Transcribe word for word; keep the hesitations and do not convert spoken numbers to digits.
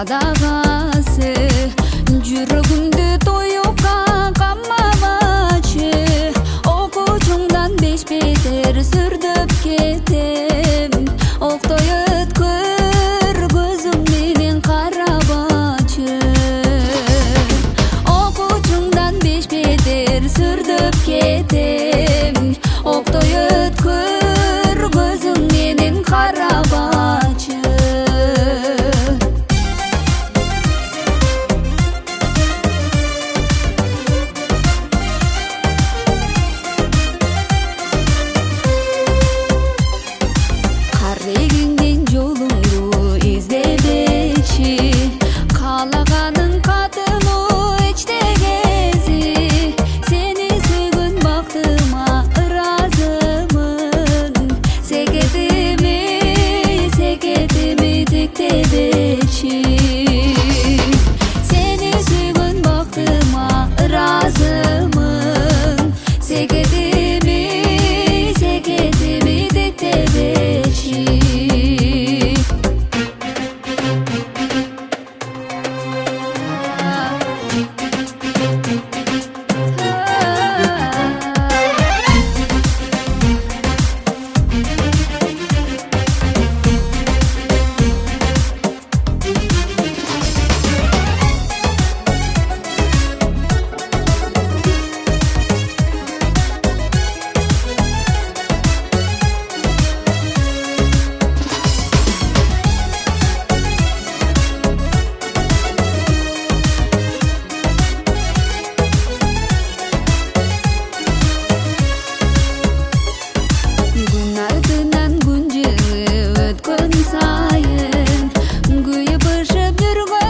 қадағасы жүрегімді тоюқа қаммағачы оқучыңдан беш бетер сүрдіп кетем оқтой өткір көзіңменен қарабачы оқучыңдан беш бетер сүрдіп кетем оқтой өткір көзіңменен қарабачы қарегіңден жолыңды іздебечи қалағаның қатыну іштегези сені сүйгін бақтыма ыразымын секетіме секетіме тектебечи сені сүйгін бақтыма ыразымын секетіме секетіме тектебечи Күн артынан күн жылы өткөн сайын күйіп ұшып жүргөн